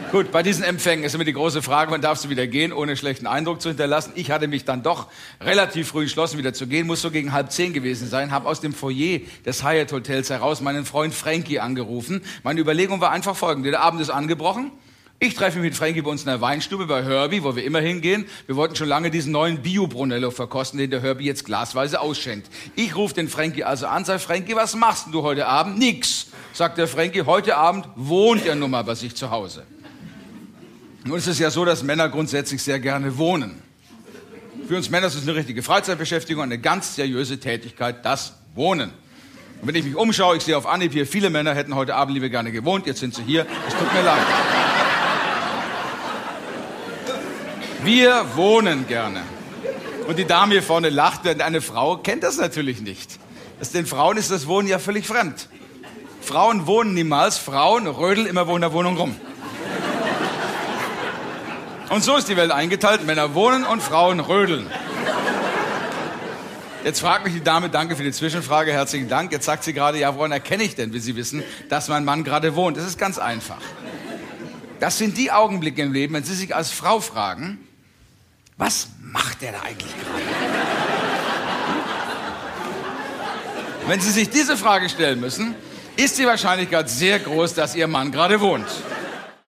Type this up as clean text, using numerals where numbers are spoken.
Gut, bei diesen Empfängen ist immer die große Frage, wann darfst du wieder gehen, ohne schlechten Eindruck zu hinterlassen. Ich hatte mich dann doch relativ früh entschlossen, wieder zu gehen, muss so gegen 9:30 gewesen sein, habe aus dem Foyer des Hyatt Hotels heraus meinen Freund Frankie angerufen. Meine Überlegung war einfach folgende: Der Abend ist angebrochen. Ich treffe mich mit Frankie bei uns in der Weinstube bei Herbie, wo wir immer hingehen. Wir wollten schon lange diesen neuen Bio-Brunello verkosten, den der Herbie jetzt glasweise ausschenkt. Ich rufe den Frankie also an, sag: Frankie, was machst du heute Abend? Nix, sagt der Frankie. Heute Abend wohnt er nun mal bei sich zu Hause. Nun ist es ja so, dass Männer grundsätzlich sehr gerne wohnen. Für uns Männer ist es eine richtige Freizeitbeschäftigung, eine ganz seriöse Tätigkeit, das Wohnen. Und wenn ich mich umschaue, ich sehe auf Anhieb hier, viele Männer hätten heute Abend lieber gerne gewohnt, jetzt sind sie hier, es tut mir leid. Wir wohnen gerne. Und die Dame hier vorne lacht, denn eine Frau kennt das natürlich nicht. Den Frauen ist das Wohnen ja völlig fremd. Frauen wohnen niemals, Frauen rödeln immer wo in der Wohnung rum. Und so ist die Welt eingeteilt, Männer wohnen und Frauen rödeln. Jetzt fragt mich die Dame, danke für die Zwischenfrage, herzlichen Dank. Jetzt sagt sie gerade, ja, woran erkenne ich denn, wie Sie wissen, dass mein Mann gerade wohnt? Das ist ganz einfach. Das sind die Augenblicke im Leben, wenn Sie sich als Frau fragen, was macht der da eigentlich gerade? Wenn Sie sich diese Frage stellen müssen, ist die Wahrscheinlichkeit sehr groß, dass Ihr Mann gerade wohnt.